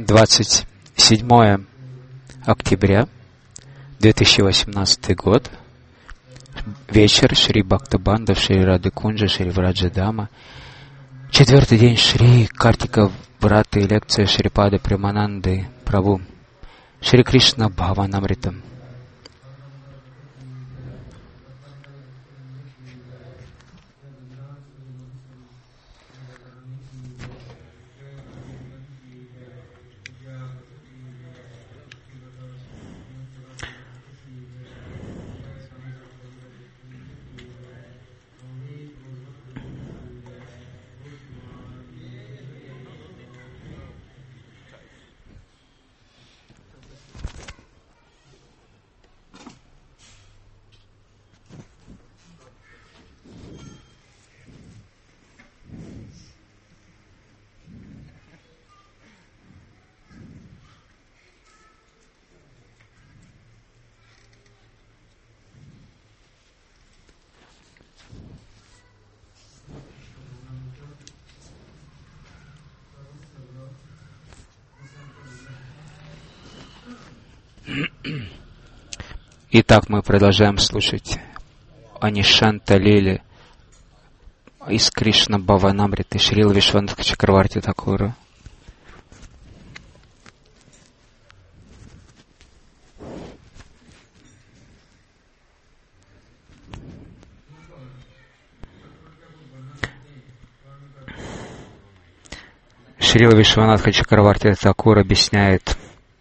27 октября 2018 год. Вечер Шри Бхактабандав, Шри Рады Кунджа, Шри Враджадама. 4-й день Шри Картика Враты и лекция Шрипады Премананды Прабhu. Шри Кришна Бхаванамрита. Итак, мы продолжаем слушать Анишанта Лили из Кришна Бхаванамриты Шрила Вишванатха Чакраварти Такура. Шрила Вишванатха Чакраварти Такур объясняет,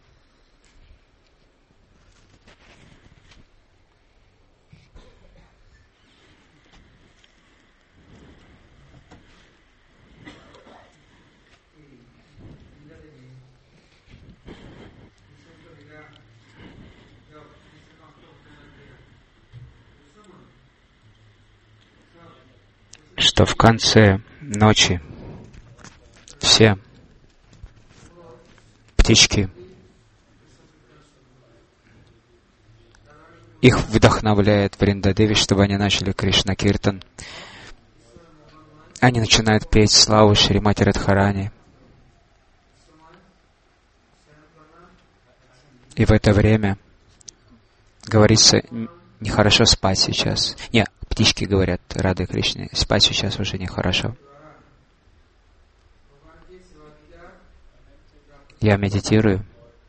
что в конце ночи все птички, их вдохновляет Вриндадеви, чтобы они начали Кришна Киртан. Они начинают петь славу Шримати Радхарани. И в это время говорится, нехорошо спать сейчас. Нет, птички говорят Рады Кришне, спать сейчас уже нехорошо. Я медитирую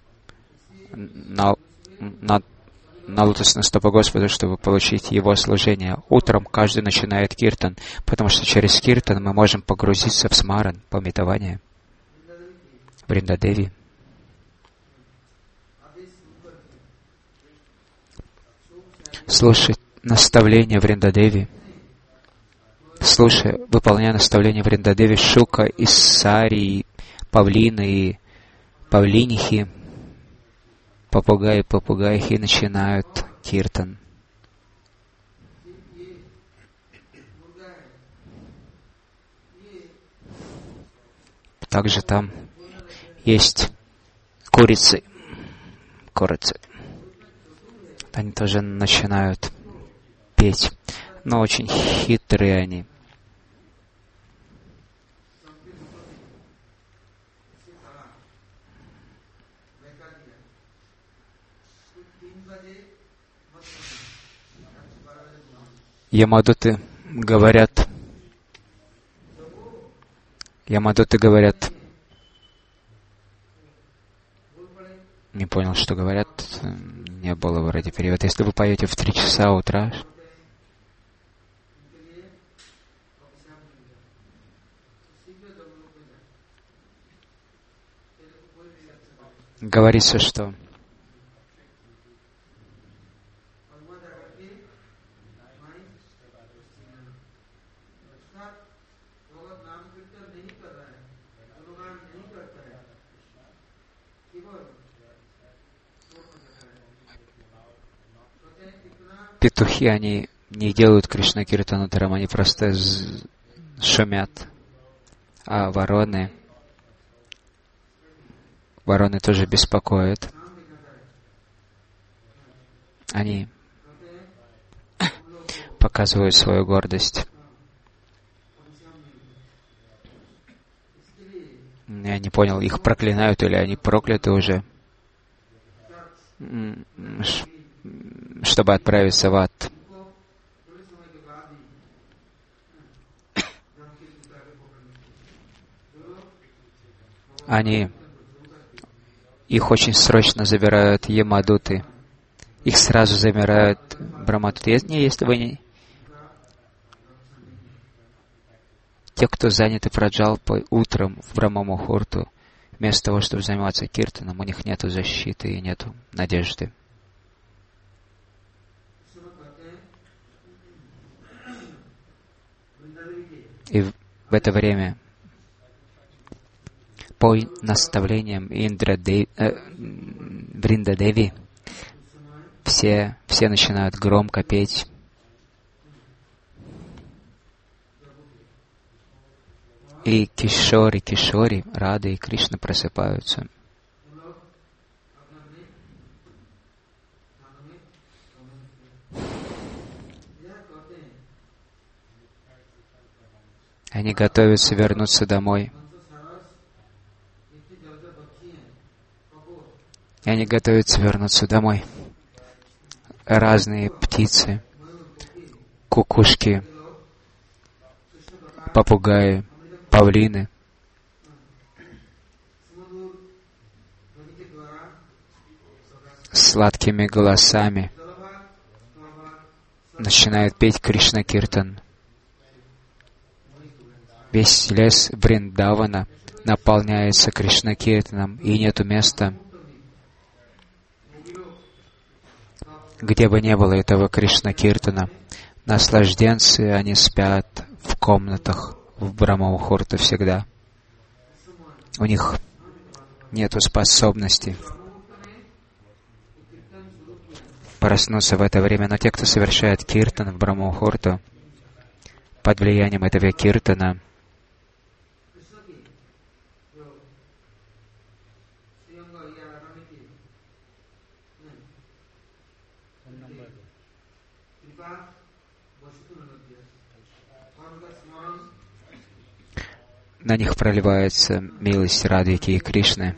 на лотосные стопы Господа, чтобы получить Его служение. Утром каждый начинает киртан, потому что через киртан мы можем погрузиться в смаран, памятование Вриндадеви. Слушать наставления Вриндадеви, выполняя наставления Вриндадеви, Шука, Иссари, Павлины и павлинихи, попугаихи начинают киртан. Также там есть курицы. Они тоже начинают петь, но очень хитрые они. Ямадуты говорят, не понял, что говорят, не было вроде перевода. Если вы поете в 3 часа утра, говорится, что петухи, они не делают Кришна Киртанатарам, они просто шумят. А вороны тоже беспокоят. Они показывают свою гордость. И не понял, их проклинают или они прокляты уже, чтобы отправиться в ад. Их очень срочно забирают ямадуты. Их сразу забирают брамадуты. Если вы не... Те, кто заняты праджалпой утром в Брамамухурту, вместо того, чтобы заниматься киртаном, у них нет защиты и нет надежды. И в это время по наставлениям Вриндадеви все начинают громко петь. И Кишори, Рада и Кришна просыпаются. Они готовятся вернуться домой. Разные птицы, кукушки, попугаи, павлины. Сладкими голосами начинают петь Кришна-киртан. Весь лес Вриндавана наполняется Кришна-киртаном, и нету места, где бы не было этого Кришна-киртана. Наслажденцы, они спят в комнатах в Брамамухурту всегда. У них нету способности проснуться в это время. Но те, кто совершает киртан в Брамамухурту, под влиянием этого киртана, на них проливается милость Радхики и Кришны.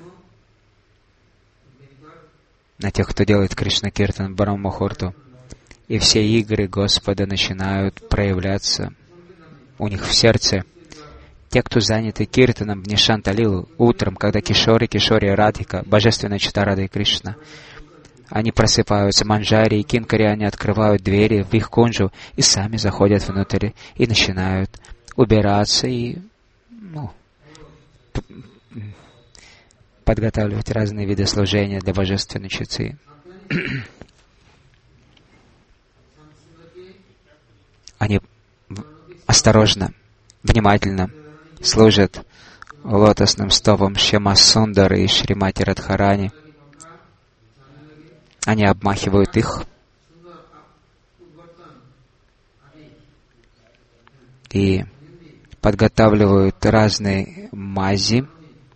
На тех, кто делает Кришна-киртан в Брамамухурту. И все игры Господа начинают проявляться у них в сердце. Те, кто заняты киртаном в Нишанталилу, утром, когда Кишори, Радхика, Божественная чита Рада и Кришна, они просыпаются, манджари и кинкари, они открывают двери в их кунджу и сами заходят внутрь и начинают убираться и подготавливать разные виды служения для Божественной читы. Они осторожно, внимательно служат лотосным стопам Шьямасундары и Шримати Радхарани. Они обмахивают их и подготавливают разные мази,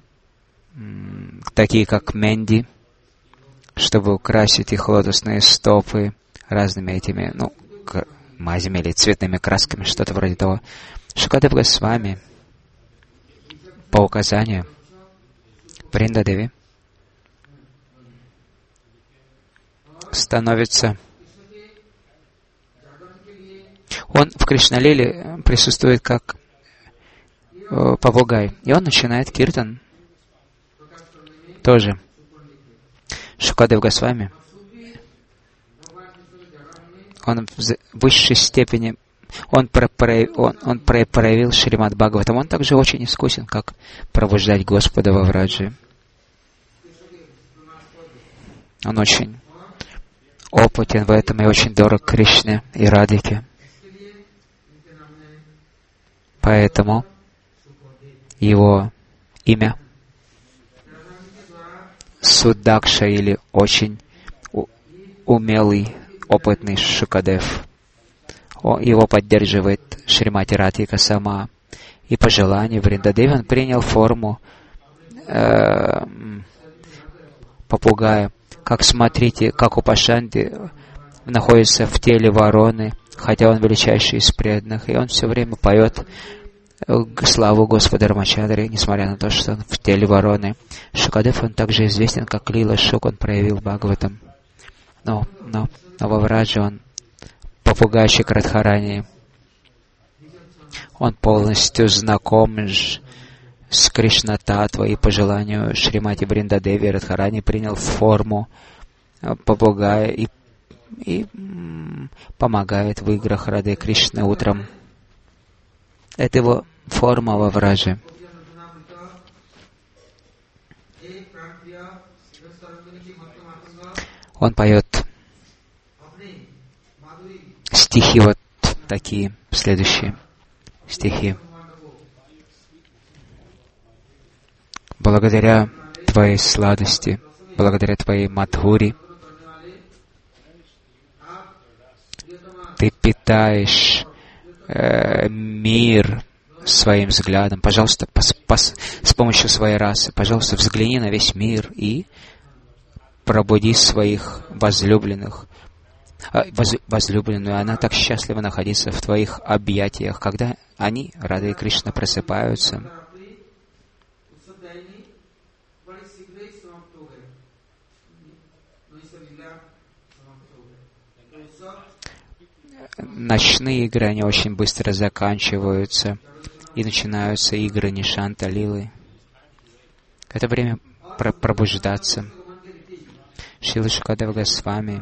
такие как менди, чтобы украсить их лотосные стопы разными этими, мазями или цветными красками, что-то вроде того. Шукадев Госвами по указанию Вриндадеви становится... Он в Кришналиле присутствует как попугай, и он начинает киртан тоже. Шукадев Госвами, он в высшей степени, он проявил Шримад Бхагаватам. Он также очень искусен, как пробуждать Господа во Враджи. Он очень опытен в этом и очень дорог Кришне и Радхике. Поэтому его имя Суддакша или очень умелый, опытный Шукадев. Его поддерживает Шримати Радхика сама. И по желанию Вриндадеви он принял форму попугая. Как смотрите, как Упашанти находится в теле вороны, хотя он величайший из преданных, и он все время поет славу Господа Рамачандри, несмотря на то, что он в теле вороны. Шукадев, он также известен как Лила Шук, он проявил Бхагаватам. Но во Враджа он попугайчик Радхарани. Он полностью знаком с Кришна-татвой, и по желанию Шримати Вриндадеви Радхарани принял форму попугая и помогает в играх Рады Кришны утром. Это его форма во Враже. Он поет стихи вот такие, следующие стихи. Благодаря Твоей сладости, благодаря Твоей Мадхури, Ты питаешь мир своим взглядом. Пожалуйста, с помощью своей расы, пожалуйста, взгляни на весь мир и пробуди своих возлюбленных. Возлюбленную, она так счастлива находиться в Твоих объятиях, когда они, Рада и Кришна, просыпаются. Ночные игры, они очень быстро заканчиваются, и начинаются игры Нишанта Лилы. Это время пробуждаться. Шрила Шукадева Госвами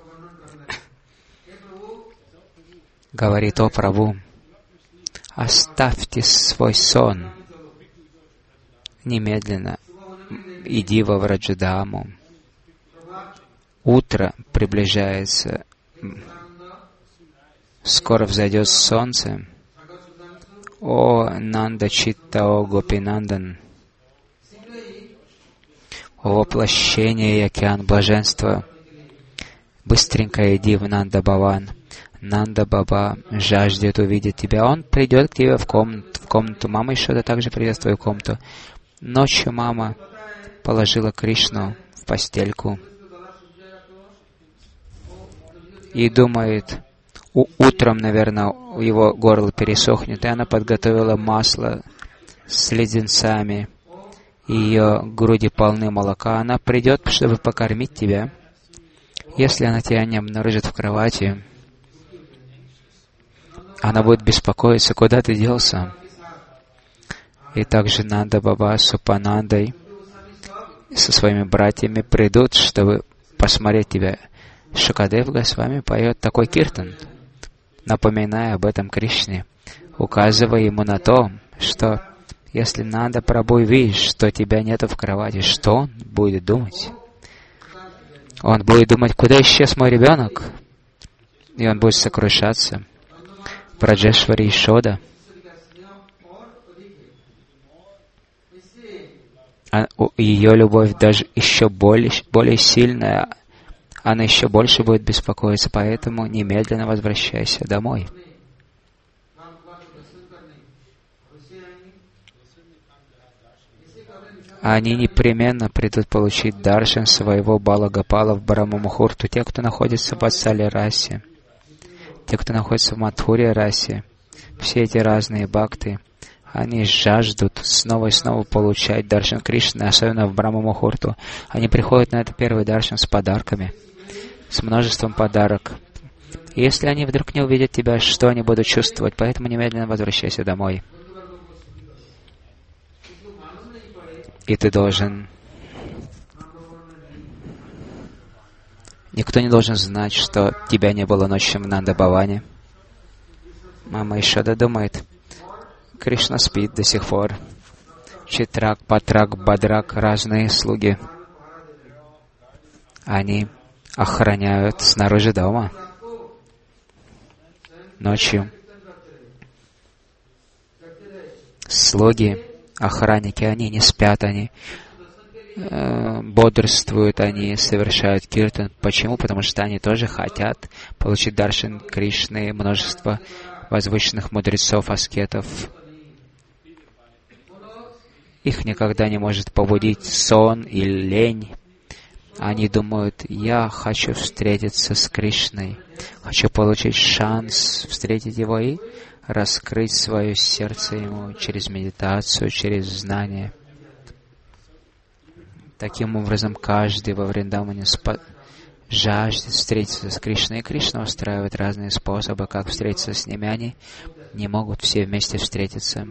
говорит: «О Прабху, оставьте свой сон, немедленно иди во Враджадаму. Утро приближается, скоро взойдет солнце. О Нанда Читта, о Гопинандан, о воплощение и океан блаженства, быстренько иди в Нанда Баван. Нанда Баба жаждет увидеть тебя. Он придет к тебе в комнату. Мама Ишода также придет в твою комнату. Ночью мама положила Кришну в постельку и думает, утром, наверное, его горло пересохнет, и она подготовила масло с леденцами, и ее груди полны молока. Она придет, чтобы покормить тебя. Если она тебя не обнаружит в кровати, она будет беспокоиться, куда ты делся. И также Нанда Баба с Упанандой со своими братьями придут, чтобы посмотреть тебя. Шукадев Госвами поет такой киртан, напоминая об этом Кришне, указывая ему на то, что если Нанда Прабху видишь, что тебя нету в кровати, что он будет думать? Он будет думать, куда исчез мой ребенок? И он будет сокрушаться. Браджешвари Ишода, ее любовь даже еще более сильная, она еще больше будет беспокоиться, поэтому немедленно возвращайся домой. Они непременно придут получить даршан своего Балагапала в Брамамухурту, те, кто находится в Ватсале расе, те, кто находится в Мадхуре расе, все эти разные бхакты, они жаждут снова и снова получать даршан Кришны, особенно в Брамамухурту. Они приходят на этот первый даршан с подарками, с множеством подарок. И если они вдруг не увидят тебя, что они будут чувствовать? Поэтому немедленно возвращайся домой. И ты должен... Никто не должен знать, что тебя не было ночью в Нанда-Баване. Мама Ишода думает, Кришна спит до сих пор. Читрак, Патрак, Бадрак, разные слуги. Они охраняют снаружи дома. Ночью. Слуги, охранники, они не спят, они бодрствуют, они совершают киртан. Почему? Потому что они тоже хотят получить даршан Кришны, множество возвышенных мудрецов, аскетов. Их никогда не может побудить сон или лень. Они думают, я хочу встретиться с Кришной, хочу получить шанс встретить Его и раскрыть свое сердце Ему через медитацию, через знание. Таким образом, каждый во Вриндаване жаждет встретиться с Кришной, и Кришна устраивает разные способы, как встретиться с ними. Они не могут все вместе встретиться.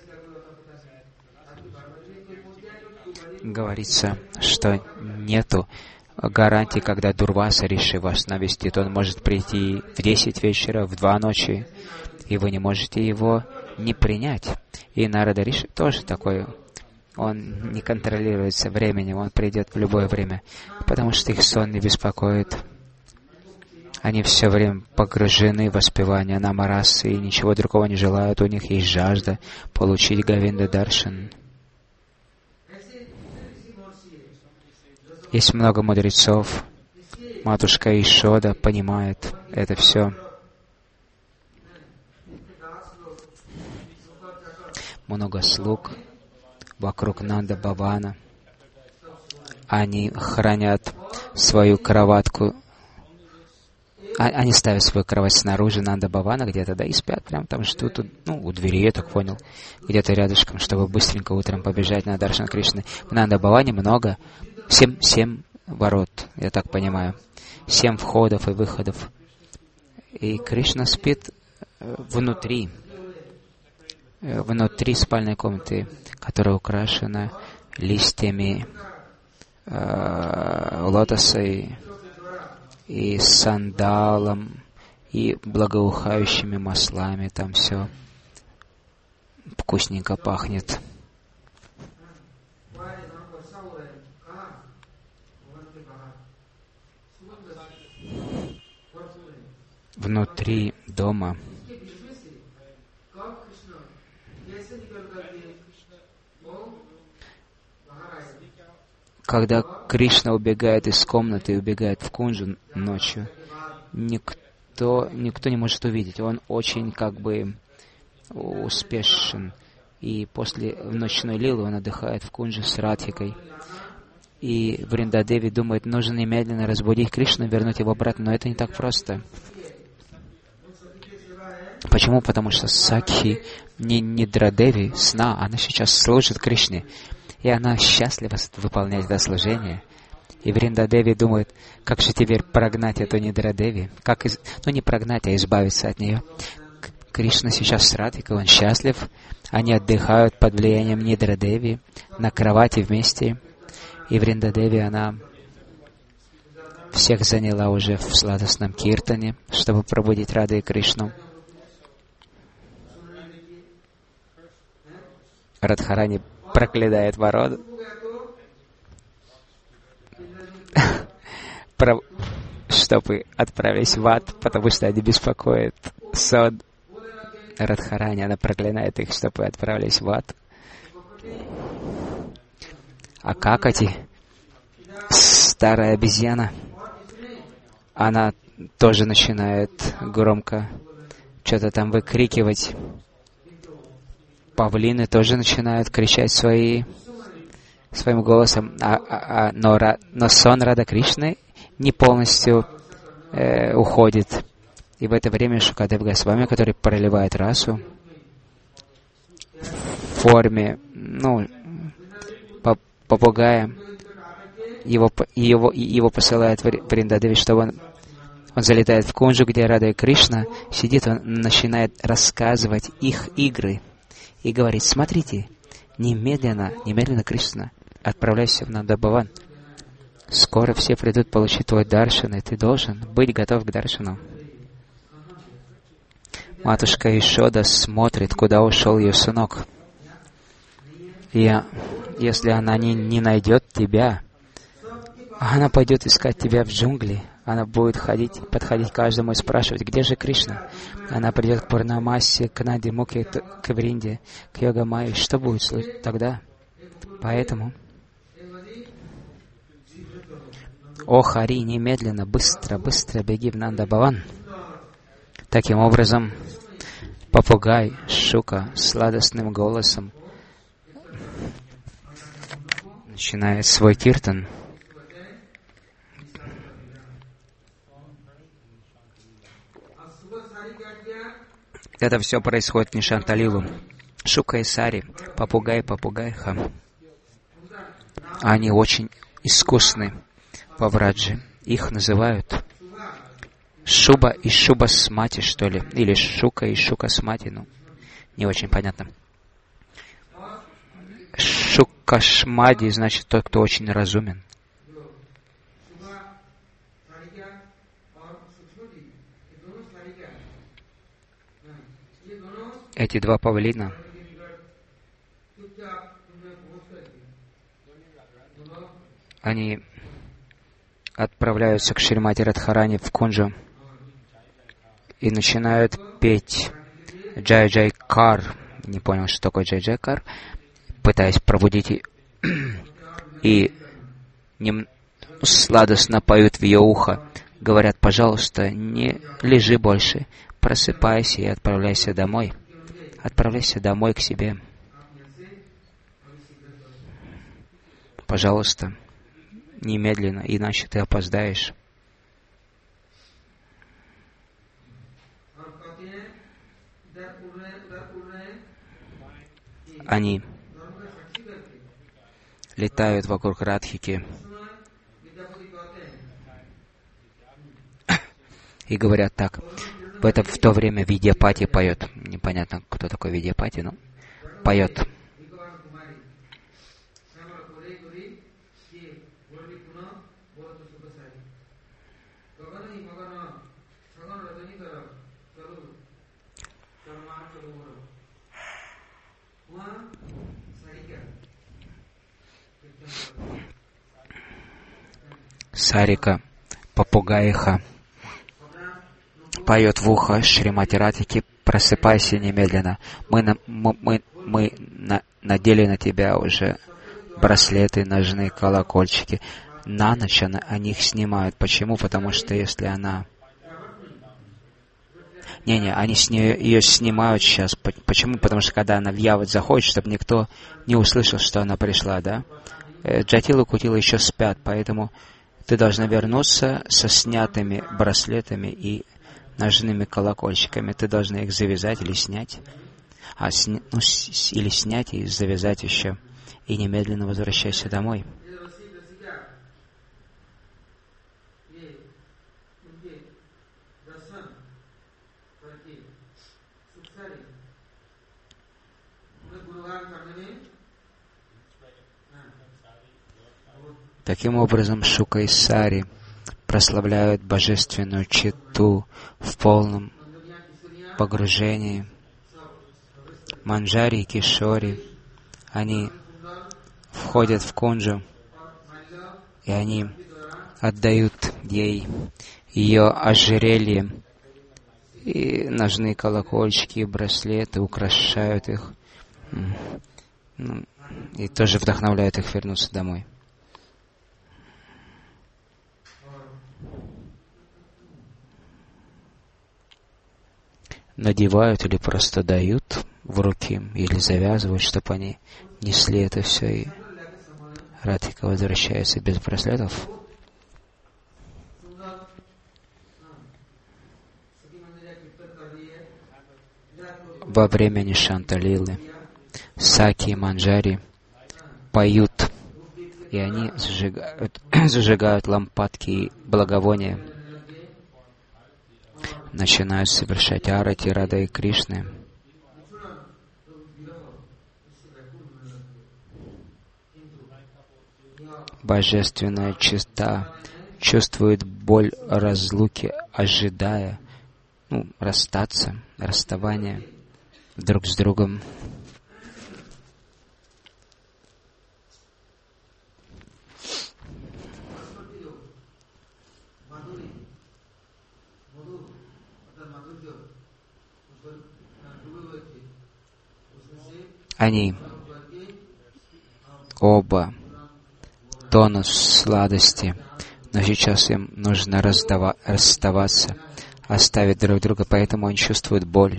Говорится, что нету гарантии, когда Дурваса Риши вас навестит. Он может прийти в 10 вечера, в 2 ночи, и вы не можете его не принять. И Нарада Риши тоже такой. Он не контролируется временем, он придет в любое время, потому что их сон не беспокоит. Они все время погружены в воспевание Намарасы и ничего другого не желают. У них есть жажда получить Говинда Даршан. Есть много мудрецов. Матушка Ишода понимает это все. Много слуг вокруг Нанда Бавана. Они хранят свою кроватку. Они ставят свою кровать снаружи Нанда Бавана где-то, да, и спят прямо там, что тут, у двери, я так понял, где-то рядышком, чтобы быстренько утром побежать на Даршан Кришны. В Нанда Баване много. 7 ворот, я так понимаю. 7 входов и выходов. И Кришна спит внутри спальной комнаты, которая украшена листьями лотоса и сандалом, и благоухающими маслами. Там все вкусненько пахнет. Внутри дома когда Кришна убегает из комнаты и убегает в кунджу ночью, никто не может увидеть. Он очень успешен. И после ночной лилы он отдыхает в кунджу с Радхикой. И Вриндадеви думает, нужно немедленно разбудить Кришну, вернуть его обратно. Но это не так просто. Почему? Потому что Сакхи Нидрадеви, сна, она сейчас служит Кришне. И она счастлива выполнять это служение. И Вриндадеви думает, как же теперь прогнать эту Нидрадеви? Не прогнать, а избавиться от нее. Кришна сейчас с Радхикой, он счастлив. Они отдыхают под влиянием Нидрадеви на кровати вместе. И Вриндадеви, она всех заняла уже в сладостном киртане, чтобы пробудить Раду и Кришну. Радхарани проклинает ворот, чтобы отправились в ад, потому что они беспокоят сон. Радхарани, она проклинает их, чтобы отправились в ад. А Какати, старая обезьяна, она тоже начинает громко что-то там выкрикивать. Павлины тоже начинают кричать своим голосом, но сон Рада Кришны не полностью уходит. И в это время Шукадев Госвами, который проливает расу в форме попугая, его посылает в Вриндадеви, чтобы он залетает в кунджу, где Рада и Кришна сидит, он начинает рассказывать их игры. И говорит, смотрите, немедленно, Кришна, отправляйся в Нандабаван. Скоро все придут получить твой даршан, и ты должен быть готов к даршану. Матушка Ишода смотрит, куда ушел ее сынок. И если она не найдет тебя, она пойдет искать тебя в джунгли. Она будет подходить к каждому и спрашивать, где же Кришна? Она придет к Пурнамасе, к Нади Муке, к Вринде, к Йога-майе. Что будет тогда? Поэтому, о Хари, немедленно, быстро беги в Нандабаван. Таким образом, попугай Шука сладостным голосом начинает свой киртан. Это все происходит в Нишанталилу. Шука и Сари, попугай-попугайха, они очень искусны во Враджи. Их называют Шуба и Шуба-смати, что ли, или Шука и Шука-смати, ну, не очень понятно. Шукашмади значит тот, кто очень разумен. Эти два павлина, они отправляются к Шримати Радхарани в Кунджу и начинают петь Джай-Джай-Кар. Не понял, что такое Джай-Джай-Кар. Пытаясь пробудить и сладостно поют в ее ухо. Говорят: пожалуйста, не лежи больше, просыпайся и отправляйся домой. Отправляйся домой к себе. Пожалуйста, немедленно, иначе ты опоздаешь. Они летают вокруг Радхики и говорят так. В то время Видьяпати поет. Непонятно, кто такой Видьяпати, но поет. Сарика, попугайха, поет в ухо Шримати Радхики: просыпайся немедленно. Мы надели на тебя уже браслеты, ножны, колокольчики. На ночь они их снимают. Почему? Потому что если она... они ее снимают сейчас. Почему? Потому что когда она в явать заходит, чтобы никто не услышал, что она пришла, да? Джатила и Кутила еще спят, поэтому ты должна вернуться со снятыми браслетами и ножными колокольчиками. Ты должна их завязать или снять. Или снять и завязать еще. И немедленно возвращайся домой. Таким образом, Шука и Сари прославляют божественную читу в полном погружении. Манджари и Кишори, они входят в Кунджу, и они отдают ей ее ожерелье, и ножные колокольчики, и браслеты, украшают их, и тоже вдохновляют их вернуться домой. Надевают или просто дают в руки, или завязывают, чтобы они несли это все, и Радхика возвращается без браслетов. Во время Нишанталилы Саки и Манджари поют, и они зажигают лампадки и благовония, начинают совершать арати Рады и Кришны. Божественная чита чувствует боль разлуки, ожидая расстаться, расставания друг с другом. Они оба тонут в сладости, но сейчас им нужно расставаться, оставить друг друга, поэтому они чувствуют боль.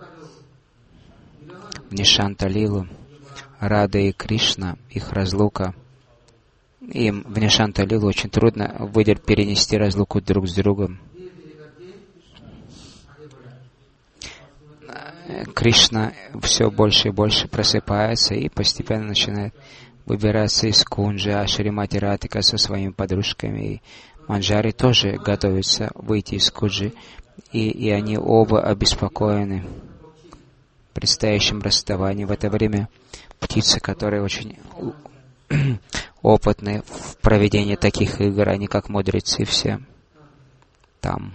В Нишанталилу Рада и Кришна, их разлука, им в Нишанталилу очень трудно перенести разлуку друг с другом. Кришна все больше и больше просыпается и постепенно начинает выбираться из кунджи, а Шримати Радхика со своими подружками и Манджари тоже готовятся выйти из кунджи, и они оба обеспокоены предстоящим расставанием. В это время птицы, которые очень опытны в проведении таких игр, они как мудрецы все там.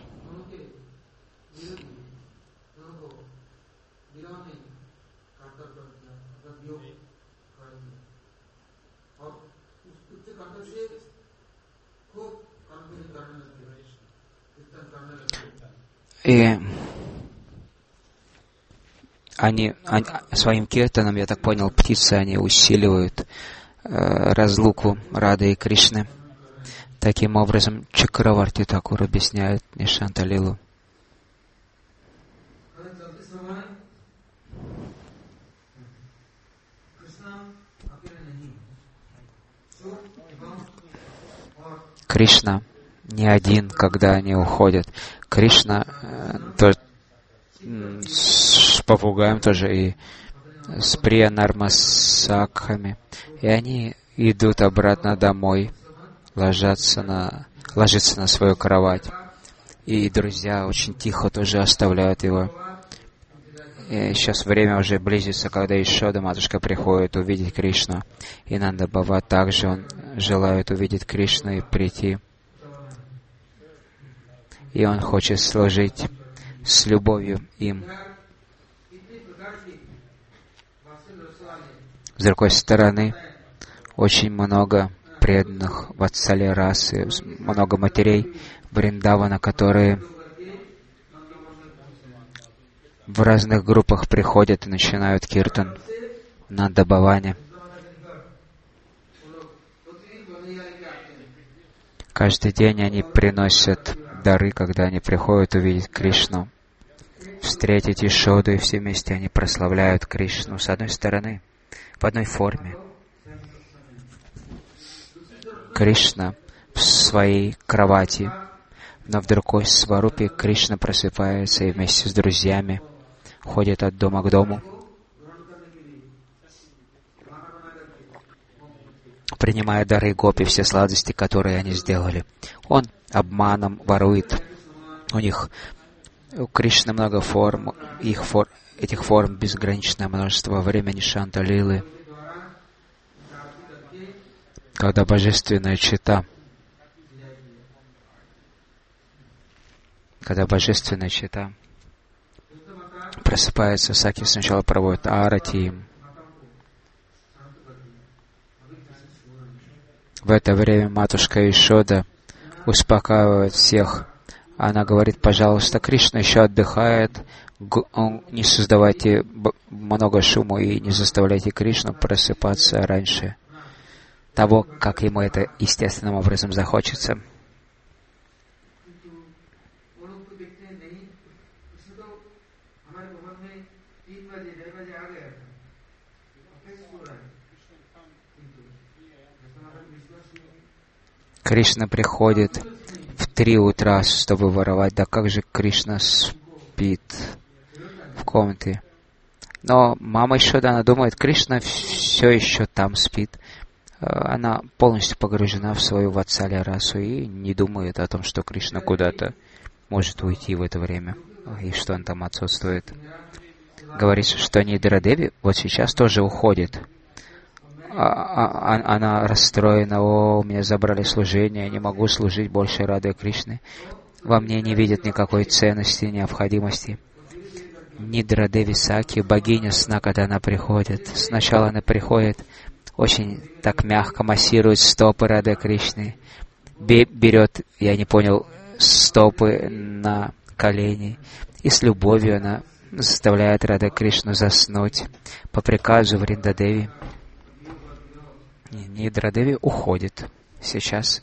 И они своим киртаном, я так понял, птицы, они усиливают разлуку Рады и Кришны. Таким образом, Чакраварти Такур объясняет Нишанта Лилу. Кришна не один, когда они уходят. Кришна с попугаем тоже и с Прия Нармасакхами. И они идут обратно домой, ложатся на свою кровать. И друзья очень тихо тоже оставляют его. И сейчас время уже близится, когда Ешода, матушка, приходит увидеть Кришну. И Нанда Бава также он желает увидеть Кришну и прийти. И он хочет служить с любовью им. С другой стороны, очень много преданных Ватсалия расы, много матерей Вриндавана, которые в разных группах приходят и начинают киртан на Дабаване. Каждый день они приносят дары, когда они приходят увидеть Кришну, встретить Ешоду, и все вместе они прославляют Кришну. С одной стороны, в одной форме. Кришна в своей кровати, но в другой сварупе Кришна просыпается и вместе с друзьями ходит от дома к дому, принимая дары гопи, все сладости, которые они сделали. Он обманом ворует. У Кришны много форм, этих форм безграничное множество. Во время Нишанта Лилы, когда божественная чета просыпается, Саки сначала проводит арати им. В это время матушка Ешода успокаивает всех. Она говорит: пожалуйста, Кришна еще отдыхает, не создавайте много шума и не заставляйте Кришну просыпаться раньше того, как ему это естественным образом захочется. Кришна приходит в 3 утра, чтобы воровать. Да как же Кришна спит в комнате? Но мама Ешода, она думает, Кришна все еще там спит. Она полностью погружена в свою Ватсалия расу и не думает о том, что Кришна куда-то может уйти в это время, и что он там отсутствует. Говорится, что Нидра Деви вот сейчас тоже уходит. Она расстроена: о, меня забрали служение, я не могу служить больше Раде Кришны. Во мне не видят никакой ценности, необходимости. Нидра Деви Саки, богиня сна, когда она приходит. Сначала она приходит, очень так мягко массирует стопы Раде Кришны, берет, я не понял, стопы на колени, и с любовью она заставляет Раде Кришну заснуть по приказу Вриндадеви. Нидра Деви уходит сейчас.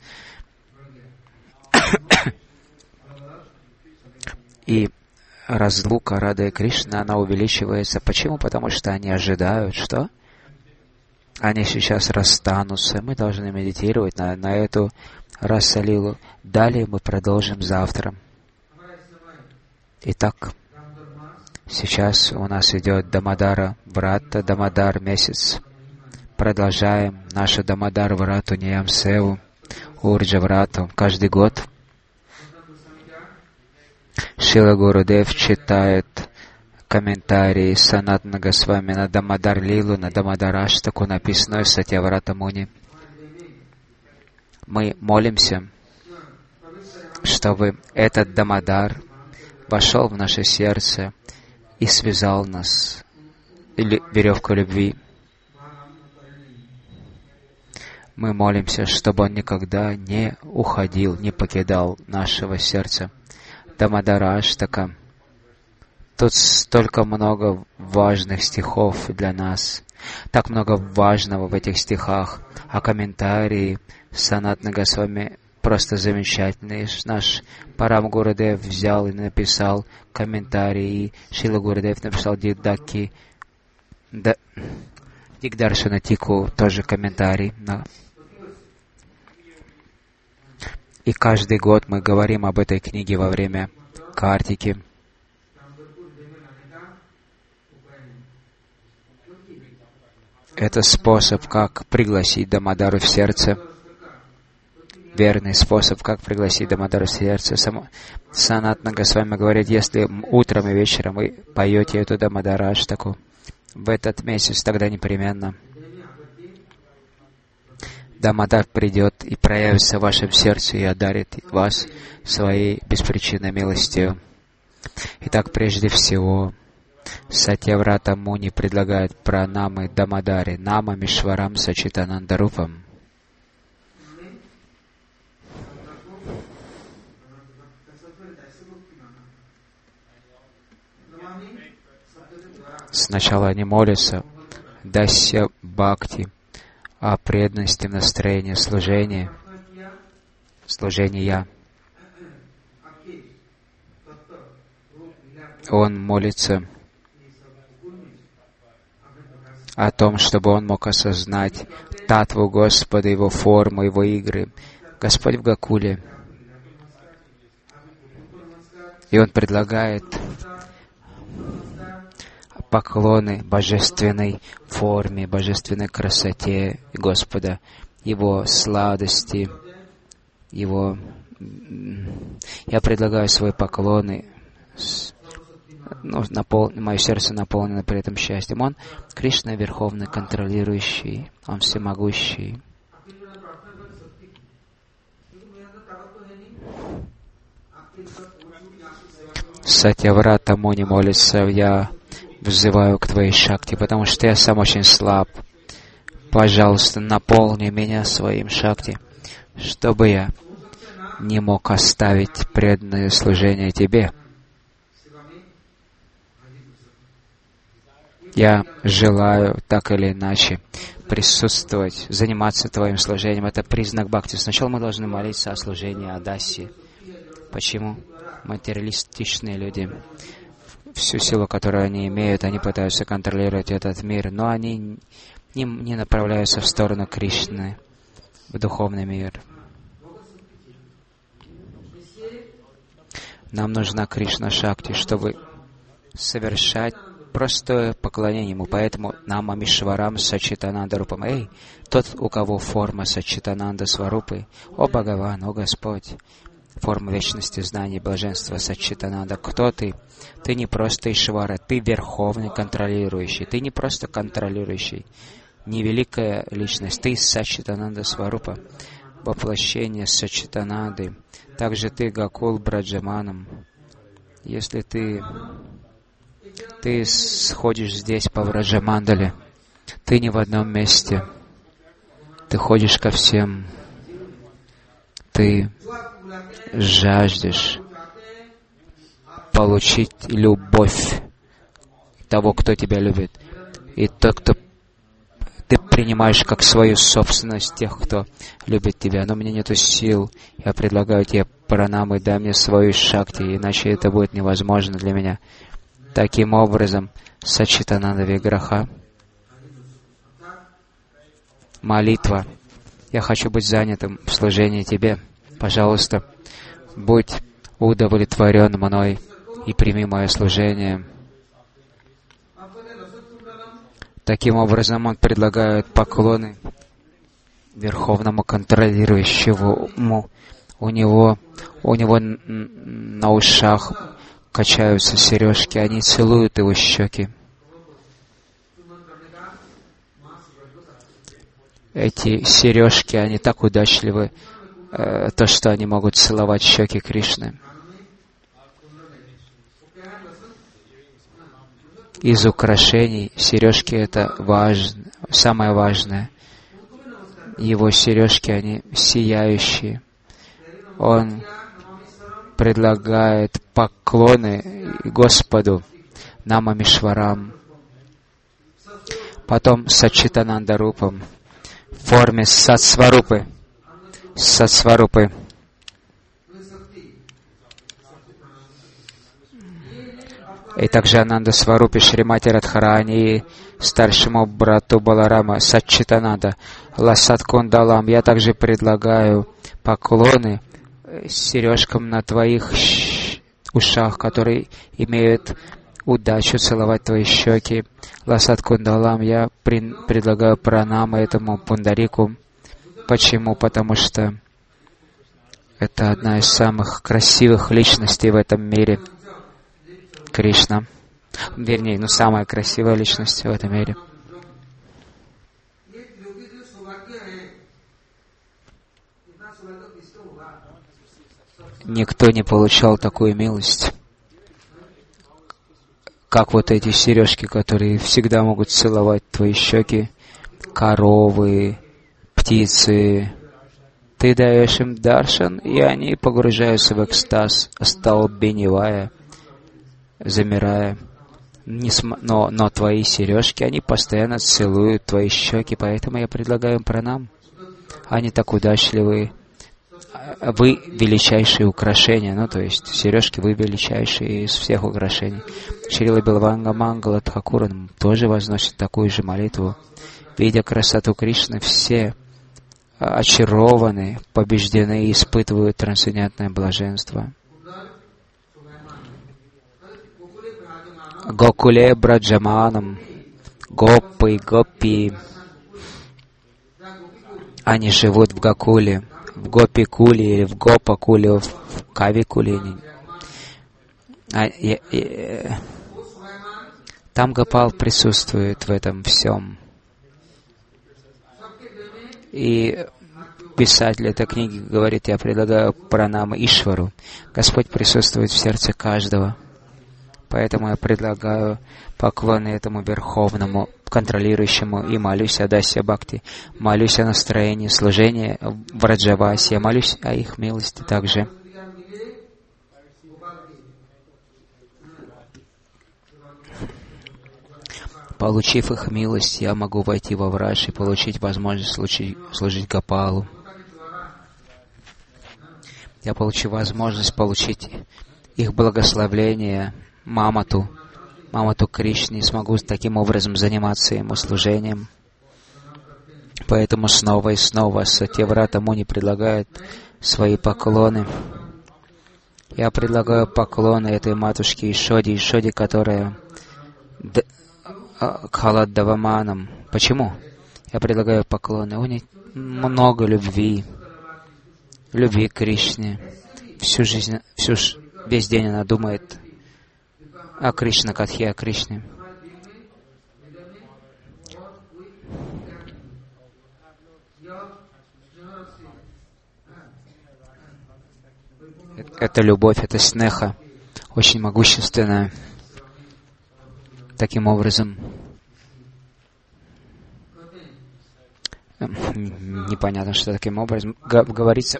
И разлука Рады и Кришны, она увеличивается. Почему? Потому что они ожидают, что они сейчас расстанутся. Мы должны медитировать на эту Расалилу. Далее мы продолжим завтра. Итак, Сейчас у нас идет Дамодара Врата, Дамодар месяц. Продолжаем нашу Дамодар Врату, Ниям Севу, Урджа Врату каждый год. Шила Гурудев читает комментарии Санатана Госвами на Дамодар Лилу, на Дамодар Аштаку, написанную Сатьяврата Муни. Мы молимся, чтобы этот Дамодар вошел в наше сердце и связал нас веревкой любви. Мы молимся, чтобы он никогда не уходил, не покидал нашего сердца. Дамодара Аштака. Тут столько много важных стихов для нас, так много важного в этих стихах, а комментарии Санатана Госвами просто замечательные. Наш Парам Гурудев взял и написал комментарии, и Шила Гурудев написал Дигдаршана Тику тоже комментарий. И каждый год мы говорим об этой книге во время Картики. Это способ, как пригласить Дамодару в сердце. Верный способ, как пригласить Дамодару в сердце. Санатана Госвами говорит, если утром и вечером вы поете эту Дамодара Аштаку в этот месяц, тогда непременно Дамодар придет и проявится в вашем сердце и одарит вас своей беспричинной милостью. Итак, прежде всего, Сатьяврата Муни предлагает пранамы Дамодаре, Нама Мишварам Сачитанандарупам. Сначала они молятся Дасья Бхакти, о преданности в настроении служения. Он молится о том, чтобы он мог осознать Татву Господа, Его форму, Его игры. Господь в Гакуле. И он предлагает поклоны божественной форме, божественной красоте Господа, Его сладости, Его... Я предлагаю свои поклоны, мое сердце наполнено при этом счастьем. Он, Кришна, Верховный, контролирующий, Он всемогущий. Сатьяврата Муни молится, я взываю к Твоей шакти, потому что я сам очень слаб. Пожалуйста, наполни меня своим шакти, чтобы я не мог оставить преданное служение Тебе. Я желаю так или иначе присутствовать, заниматься Твоим служением. Это признак бхакти. Сначала мы должны молиться о служении Адаси. Почему? Материалистичные люди, всю силу, которую они имеют, они пытаются контролировать этот мир, но они не направляются в сторону Кришны, в духовный мир. Нам нужна Кришна Шакти, чтобы совершать простое поклонение Ему. Поэтому Нама Мишварам Сачитананда Рупам. Эй, тот, у кого форма Сачитананда Сварупы, о Бхагаван, о Господь, форма вечности, знаний, блаженства, Сачитананда. Кто ты? Ты не просто Ишвара, ты верховный контролирующий. Ты не просто контролирующий, не великая личность. Ты Сачитананда Сварупа, воплощение Сачитананды. Также ты Гакул Браджаманам. Если ты сходишь здесь по Враджамандале, ты не в одном месте. Ты ходишь ко всем. Ты жаждешь получить любовь того, кто тебя любит. И тот, кто ты принимаешь как свою собственность тех, кто любит тебя. Но у меня нету сил. Я предлагаю тебе пранамы, дай мне свою шакти, иначе это будет невозможно для меня. Таким образом, Сачитананда Виграха, молитва. Я хочу быть занятым в служении Тебе. Пожалуйста, будь удовлетворен мной и прими мое служение. Таким образом, он предлагает поклоны верховному контролирующему. У него на ушах качаются сережки, они целуют его щеки. Эти сережки, они так удачливы, то, что они могут целовать щеки Кришны. Из украшений сережки — это самое важное. Его сережки, они сияющие. Он предлагает поклоны Господу, Намамишварам. Потом Саччитананда-рупам в форме Сатсварупы. И также Ананда Сварупе Шримати Радхарани и старшему брату Баларама Саччитананда Ласат Кундалам. Я также предлагаю поклоны сережкам на твоих ушах, которые имеют удачу целовать твои щеки. Ласат Кундалам. Я предлагаю пранамы этому Пундарику. Почему? Потому что это одна из самых красивых личностей в этом мире. Кришна. Вернее, самая красивая личность в этом мире. Никто не получал такую милость, как вот эти сережки, которые всегда могут целовать твои щеки, коровы, птицы. Ты даешь им даршан, и они погружаются в экстаз, остолбеневая, замирая. Но твои сережки, они постоянно целуют твои щеки, поэтому я предлагаю им пранам. Они так удачливы. Вы величайшие украшения, то есть сережки, вы величайшие из всех украшений. Шрила Билванга Мангала Тхакуран тоже возносит такую же молитву. Видя красоту Кришны, все очарованы, побеждены и испытывают трансцендентное блаженство. Гокуле Браджаманам, Гоппы, Гоппи, они живут в Гокуле, в Гопикуле или в Гопакуле, в Кавикуле. Там Гопал присутствует в этом всем. И писатель этой книги говорит: я предлагаю пранамы Ишвару. Господь присутствует в сердце каждого. Поэтому я предлагаю поклоны этому Верховному, контролирующему, и молюсь о Дасья Бхакти, молюсь о настроении служения в Раджавасе, молюсь о их милости также. Получив их милость, я могу войти во Врадж и получить возможность служить Гопалу. Я получу возможность получить их благословление, Мамату Кришне, и смогу таким образом заниматься ему служением. Поэтому снова и снова Сатьяврата Муни предлагает свои поклоны. Я предлагаю поклоны этой матушке Ишоде, которая Кхаладдаваманам. Почему? Я предлагаю поклоны. У нее много любви к Кришне. Весь день она думает о Кришна Катхе, о Кришне. Это любовь, это снеха, очень могущественная. Таким образом, непонятно, что таким образом говорится.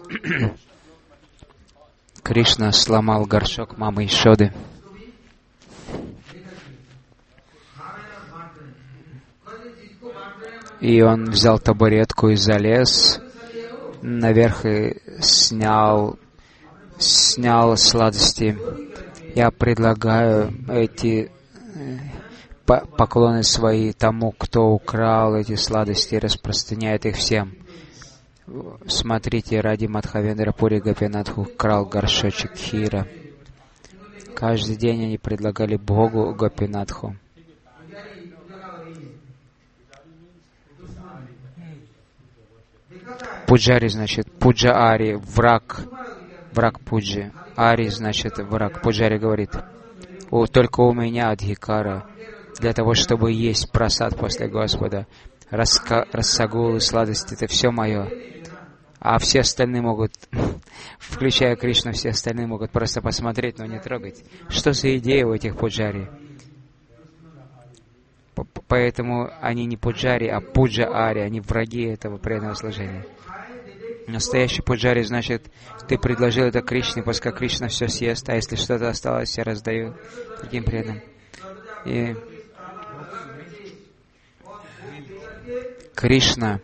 Кришна сломал горшок мамы Ишоды. И он взял табуретку и залез наверх и снял сладости. Я предлагаю эти поклоны свои тому, кто украл эти сладости и распространяет их всем. Смотрите, ради Мадхавендра Пури Гопинатху украл горшочек хира. Каждый день они предлагали Богу Гопинатху. Пуджари значит пуджа-ари, враг пуджи. Ари значит враг. Пуджари говорит: только у меня адхикара для того, чтобы есть прасад после Господа. Расагулы, сладости — это все мое. А все остальные могут, включая Кришну, все остальные могут просто посмотреть, но не трогать. Что за идея у этих пуджари? Поэтому они не пуджари, а пуджа-ари. Они враги этого преданного служения. Настоящий пуджари значит, ты предложил это Кришне, пускай Кришна все съест, а если что-то осталось, я раздаю таким преданным. И Кришна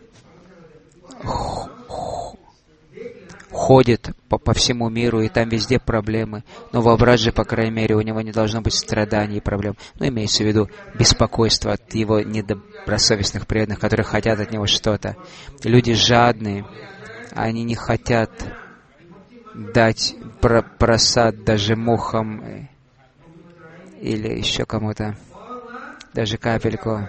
ходит по всему миру, и там везде проблемы. Но в Браджи, по крайней мере, у него не должно быть страданий и проблем. Но имеется в виду беспокойство от его недобросовестных преданных, которые хотят от него что-то. Люди жадные, они не хотят дать просад даже мухам или еще кому-то, даже капельку.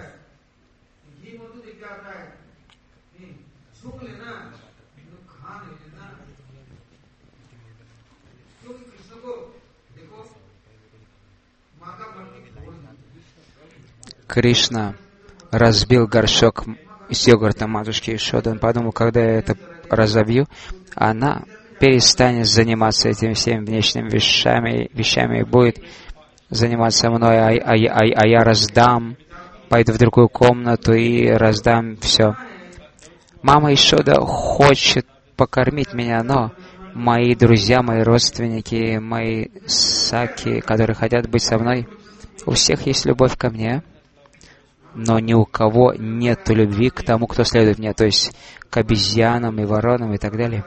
Кришна разбил горшок с йогуртом матушки Ешоды. Он подумал, когда я это разобью, она перестанет заниматься этими всеми внешними вещами и будет заниматься мной, а я раздам, пойду в другую комнату и раздам все. Мама Ешода хочет покормить меня, но мои друзья, мои родственники, мои саки, которые хотят быть со мной, у всех есть любовь ко мне, но ни у кого нет любви к тому, кто следует мне, то есть к обезьянам и воронам и так далее.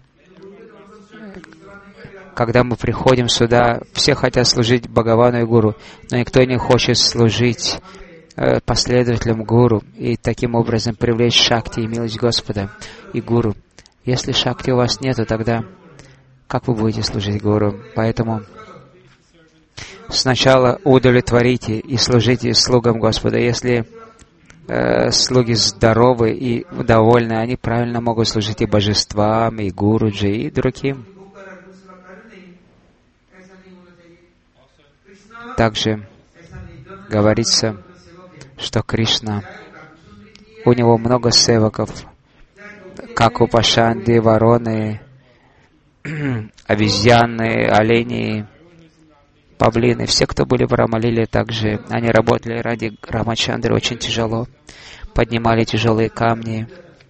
Когда мы приходим сюда, все хотят служить Бхагавану и Гуру, но никто не хочет служить последователям Гуру и таким образом привлечь шакти и милость Господа и Гуру. Если шакти у вас нету, тогда как вы будете служить Гуру? Поэтому сначала удовлетворите и служите слугам Господа. Если слуги здоровы и довольны, они правильно могут служить и божествам, и Гуруджи, и другим. Также говорится, что Кришна, у него много севаков, как у Пашанди, вороны, обезьяны, олени, павлины. Все, кто были в Рамалиле, также они работали ради Рамачандры очень тяжело, поднимали тяжелые камни,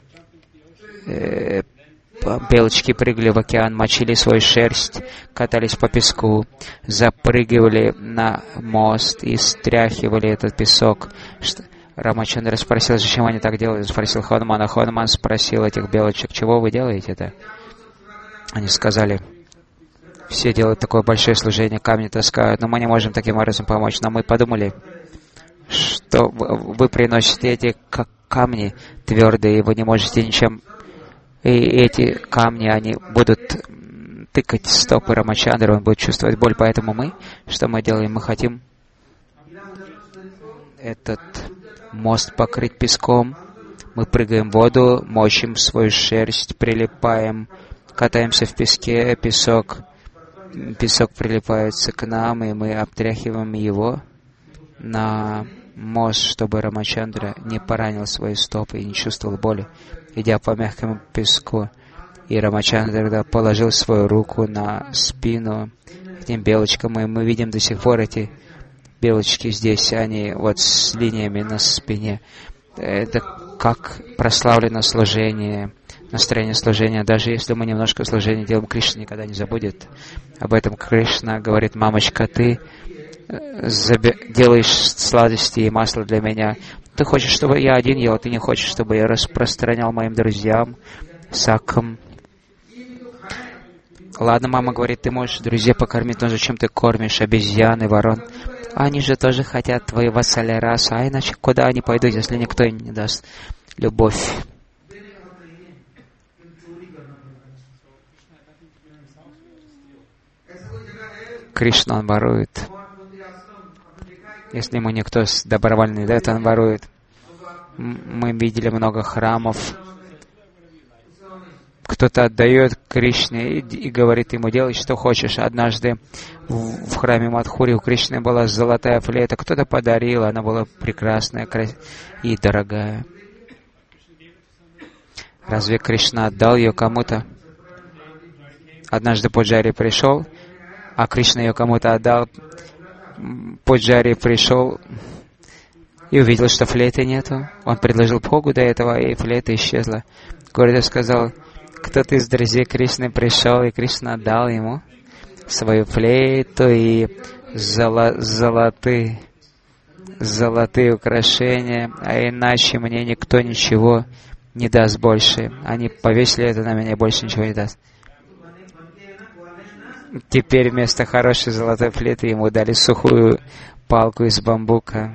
белочки прыгали в океан, мочили свою шерсть, катались по песку, запрыгивали на мост и стряхивали этот песок. Рамачандра спросил, зачем они так делают. Спросил Ханумана. Хануман спросил этих белочек, чего вы делаете это? Они сказали, все делают такое большое служение, камни таскают, но мы не можем таким образом помочь. Но мы подумали, что вы приносите эти камни твердые, и вы не можете ничем. И эти камни, они будут тыкать стопы Рамачандры, он будет чувствовать боль. Поэтому что мы делаем? Мы хотим этот мост покрыть песком. Мы прыгаем в воду, мочим свою шерсть, прилипаем, катаемся в песке, песок прилипается к нам, и мы обтряхиваем его на мост, чтобы Рамачандра не поранил свои стопы и не чувствовал боли, идя по мягкому песку. И Рамачандра тогда положил свою руку на спину этим белочкам, и мы видим до сих пор эти белочки здесь, они вот с линиями на спине. Это как прославлено служение, настроение служения. Даже если мы немножко служения делаем, Кришна никогда не забудет об этом. Кришна говорит: мамочка, ты делаешь сладости и масло для меня. Ты хочешь, чтобы я один ел, ты не хочешь, чтобы я распространял моим друзьям, сакам. Ладно, мама говорит, ты можешь друзей покормить, но зачем ты кормишь обезьян и ворон? Они же тоже хотят твою вассалярасу, а иначе куда они пойдут, если никто им не даст любовь? Кришна, он ворует. Если ему никто добровольно не дает, он ворует. Мы видели много храмов. Кто-то отдает Кришне и говорит ему: делай, что хочешь. Однажды в храме Мадхури у Кришны была золотая флейта. Кто-то подарил, она была прекрасная и дорогая. Разве Кришна отдал ее кому-то? Однажды Пуджари пришел, а Кришна ее кому-то отдал. Пуджари пришел и увидел, что флейты нету. Он предложил Богу до этого, и флейта исчезла. Гурдев сказал: кто-то из друзей Кришны пришел, и Кришна дал ему свою флейту и золотые украшения, а иначе мне никто ничего не даст больше. Они повесили это на меня, и больше ничего не даст. Теперь вместо хорошей золотой флейты ему дали сухую палку из бамбука.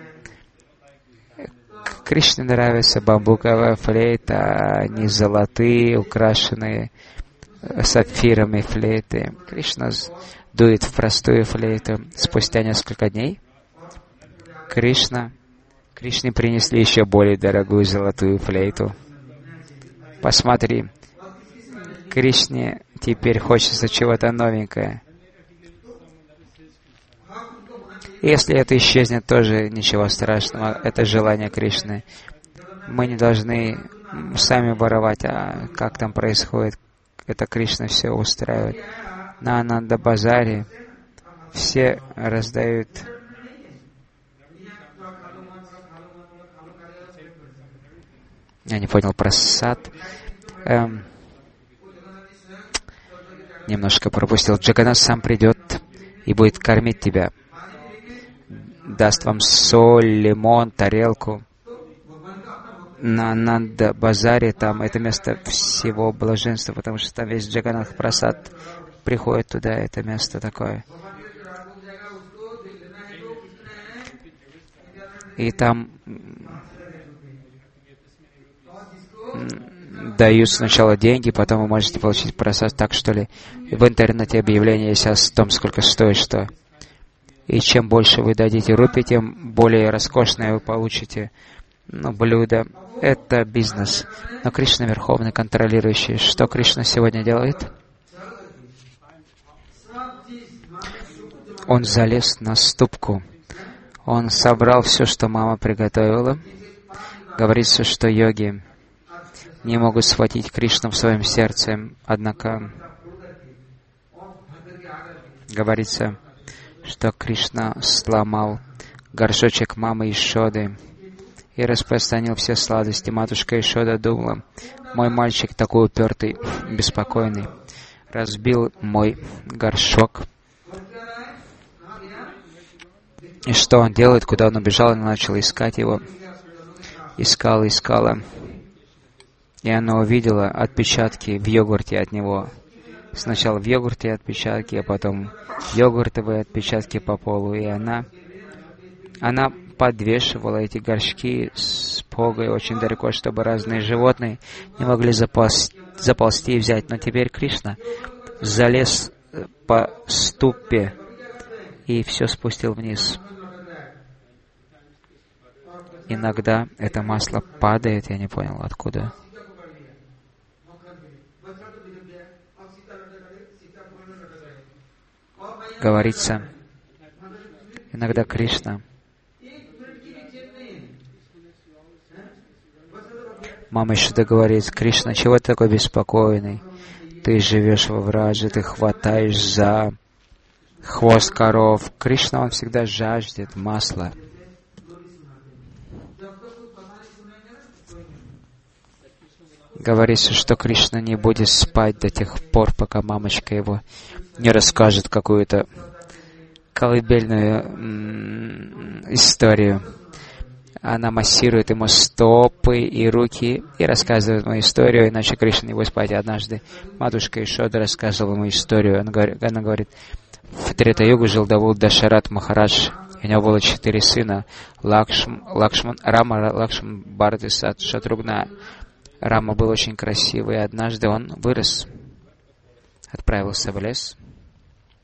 Кришне нравится бамбуковая флейта, а не золотые, украшенные сапфирами флейты. Кришна дует в простую флейту. Спустя несколько дней Кришне принесли еще более дорогую золотую флейту. Посмотри, Кришне теперь хочется чего-то новенькое. Если это исчезнет, тоже ничего страшного. Это желание Кришны. Мы не должны сами воровать, а как там происходит. Это Кришна все устраивает. На Ананда-базаре все раздают. Я не понял про сад. Немножко пропустил. Джаганнат сам придет и будет кормить тебя. Даст вам соль, лимон, тарелку. На Ананда-базаре там это место всего блаженства, потому что там весь Джаганнат Прасад приходит туда, это место такое. И там дают сначала деньги, потом вы можете получить просад. Так что ли, в интернете объявление есть о том, сколько стоит что. И чем больше вы дадите рупий, тем более роскошное вы получите блюдо. Это бизнес. Но Кришна Верховный Контролирующий. Что Кришна сегодня делает? Он залез на ступку. Он собрал все, что мама приготовила. Говорится, что йоги не могут схватить Кришну в своем сердце. Однако говорится, что Кришна сломал горшочек мамы Ишоды и распространил все сладости. Матушка Ишода думала: мой мальчик такой упертый, беспокойный, разбил мой горшок. И что он делает? Куда он убежал? Она начала искать его. Искала. И она увидела отпечатки в йогурте от него. Сначала в йогурте отпечатки, а потом йогуртовые отпечатки по полу. И она подвешивала эти горшки с погой очень далеко, чтобы разные животные не могли заползти и взять. Но теперь Кришна залез по ступе и все спустил вниз. Иногда это масло падает, я не понял, откуда. Говорится, иногда Кришна, мама Ишода говорит: Кришна, чего ты такой беспокойный? Ты живешь во Врадже, ты хватаешь за хвост коров. Кришна, он всегда жаждет масла. Говорится, что Кришна не будет спать до тех пор, пока мамочка его не расскажет какую-то колыбельную историю. Она массирует ему стопы и руки и рассказывает ему историю, иначе Кришна не будет спать. Однажды матушка Ишода рассказывала ему историю. Она говорит, в Трета-югу жил Дашарат Махарадж. У него было 4 сына: Рама, Лакшман, Бхарат и Шатругна. Рама был очень красивый, и однажды он вырос, отправился в лес.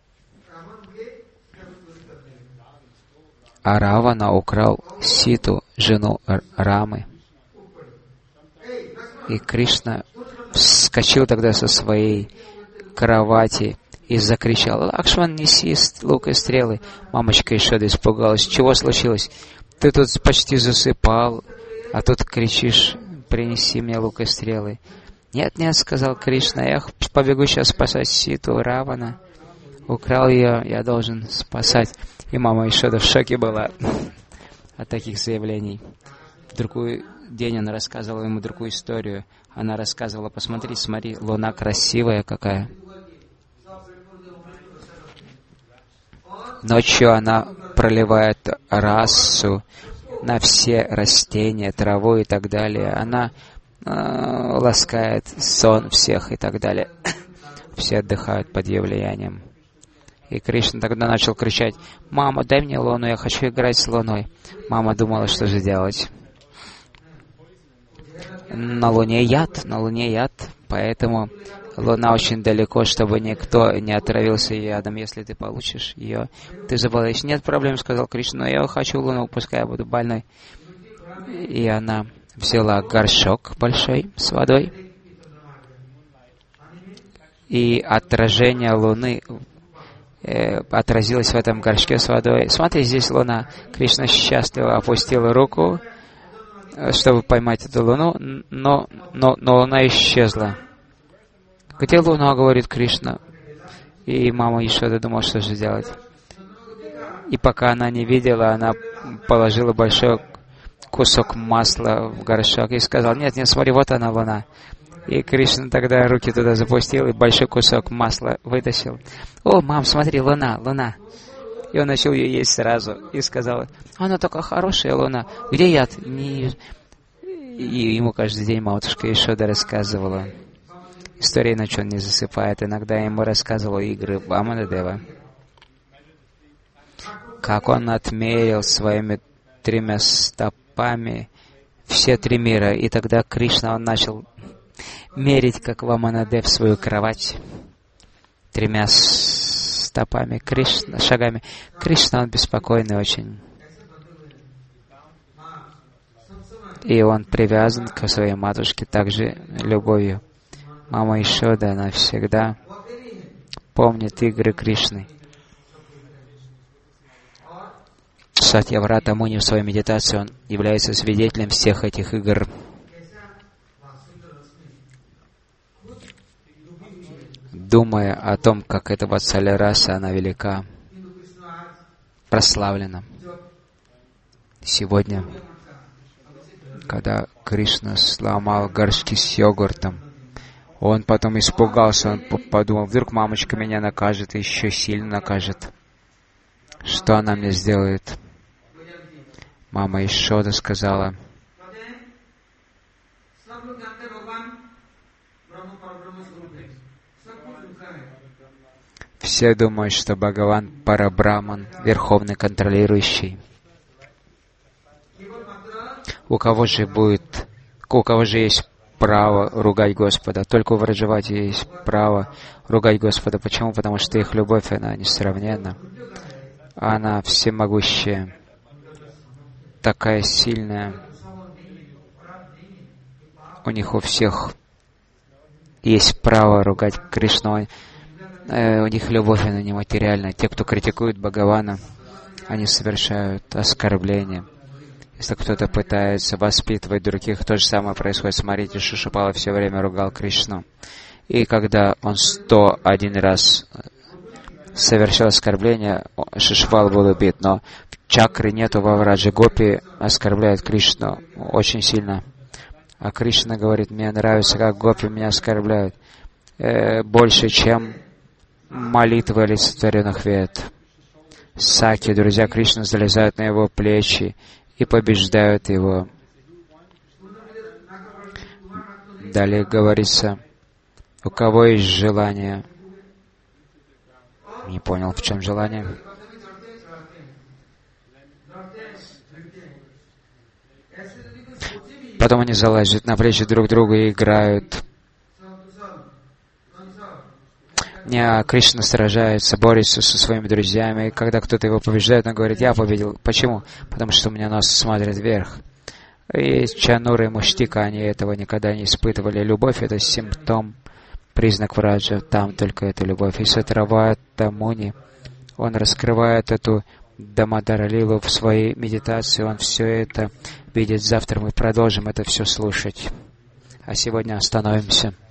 А Равана украл Ситу, жену Рамы. И Кришна вскочил тогда со своей кровати и закричал: «Лакшман, неси лук и стрелы!» Мамочка Ишода испугалась. «Чего случилось? Ты тут почти засыпал, а тут кричишь: принеси мне лук и стрелы!» «Нет, нет», — сказал Кришна, — «я побегу сейчас спасать Ситу, Равана. Украл ее, я должен спасать». И мама Ишода в шоке была от таких заявлений. В другой день она рассказывала ему другую историю. Она рассказывала: «Посмотри, смотри, луна красивая какая». Ночью она проливает расу на все растения, траву и так далее. Она ласкает сон всех и так далее. Все отдыхают под ее влиянием. И Кришна тогда начал кричать: «Мама, дай мне луну, я хочу играть с луной». Мама думала, что же делать. На Луне яд, поэтому Луна очень далеко, чтобы никто не отравился ядом. Если ты получишь ее, ты заболеешь. «Нет проблем», — сказал Кришна, — «но я хочу Луну, пускай я буду больной». И она взяла горшок большой с водой, и отражение Луны отразилось в этом горшке с водой. «Смотри, здесь Луна». Кришна счастливо опустил руку, чтобы поймать эту Луну, но Луна исчезла. «Где Луна?» — говорит Кришна. И мама Ишода думала, что же делать. И пока она не видела, она положила большой кусок масла в горшок и сказала: «Нет, нет, смотри, вот она, Луна». И Кришна тогда руки туда запустил и большой кусок масла вытащил. «О, мам, смотри, Луна, Луна». И он начал ее есть сразу. И сказал: «Она такая хорошая, Луна. Где яд?» И ему каждый день матушка Ишода рассказывала истории, ночью он не засыпает. Иногда ему рассказывала игры Ваманадева, как он отмерил своими 3 стопами все 3 мира. И тогда Кришна, он начал мерить, как Ваманадев, свою кровать 3 стопами, шагами. Кришна, он беспокойный очень. И он привязан к своей матушке также любовью. Мама Ишода, она всегда помнит игры Кришны. Сатьяврата Муни в своей медитации, он является свидетелем всех этих игр. Думая о том, как эта Ватсаляраса, она велика, прославлена. Сегодня, когда Кришна сломал горшки с йогуртом, он потом испугался, он подумал: вдруг мамочка меня накажет, и еще сильно накажет. Что она мне сделает? Мама Ишода сказала: все думают, что Бхагаван Парабраман, Верховный Контролирующий. У кого же есть право ругать Господа? Только у Враджавати есть право ругать Господа. Почему? Потому что их любовь, она несравненна. Она всемогущая, такая сильная. У них у всех есть право ругать Кришну. У них любовь, она нематериальна. Те, кто критикует Бхагавана, они совершают оскорбление. Если кто-то пытается воспитывать других, то же самое происходит. Смотрите, Шишупала все время ругал Кришну. И когда он 101 раз совершил оскорбление, Шишупала был убит. Но чакры нету во Враджа. Гопи оскорбляют Кришну очень сильно. А Кришна говорит: мне нравится, как гопи меня оскорбляют. Больше, чем молитвы олицетворенных вед. Саки, друзья Кришны, залезают на его плечи и побеждают его. Далее говорится: у кого есть желание? Не понял, в чем желание? Потом они залазят на плечи друг друга и играют. Кришна сражается, борется со своими друзьями, и когда кто-то его побеждает, он говорит: я победил. Почему? Потому что у меня нос смотрит вверх. И Чанура и Муштика, они этого никогда не испытывали. Любовь — это симптом, признак Враджа. Там только эта любовь. И Сатравата Муни, он раскрывает эту Дамадар-лилу в своей медитации. Он все это видит. Завтра мы продолжим это все слушать. А сегодня остановимся.